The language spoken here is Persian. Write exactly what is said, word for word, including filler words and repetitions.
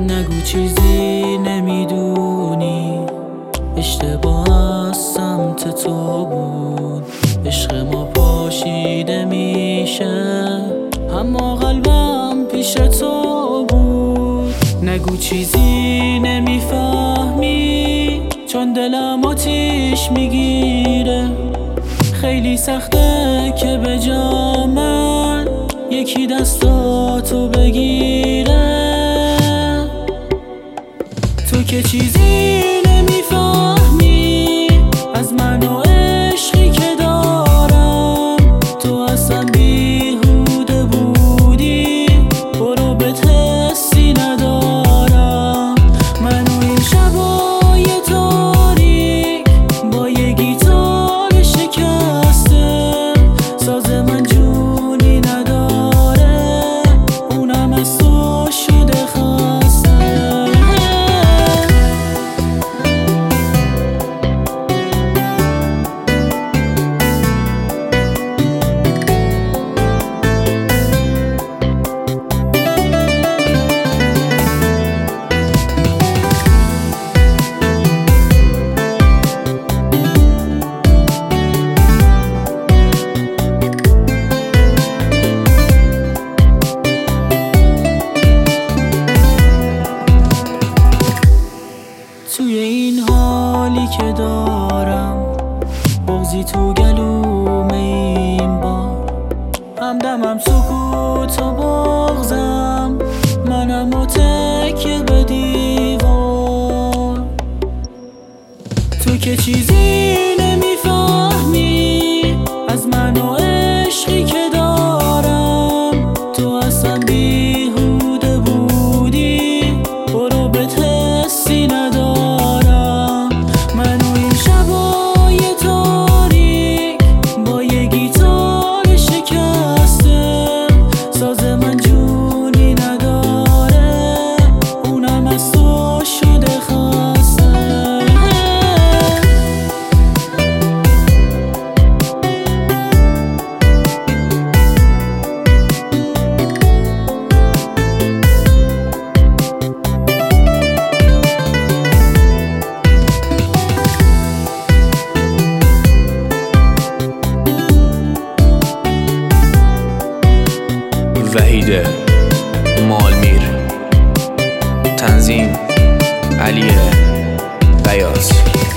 نگو چیزی نمیدونی، اشتباه از سمت تو بود. عشق ما پاشیده میشه اما قلبم پیش تو بود. نگو چیزی نمیفهمی چون دلم آتیش میگیره. خیلی سخته که به جا من یکی دستاتو بگیره. تو که چیزی نمیفهمی از من و عشقی که دارم. تو اصلا بیهوده بودی، برو به حسی ندارم. من و این شبای تاریک با یه گیتار شکسته، ساز من جونی نداره، اونم از تو شده خسته. توی این حالی که دارم، بغضی تو گلوم این بار. همدمم سکوت و بغضم، منم متکیه به دیوار. تو که چیزی نمیفهمی از من و عشقی که دارم. تو اصلا بیهوده بودی، برو به حسی ندارم. من و این شبای تاریک با یه گیتار شکسته، ساز من جونی نداره، اونم از تو شده خسته. وحید مالمیر، تنظیم علی بیاض.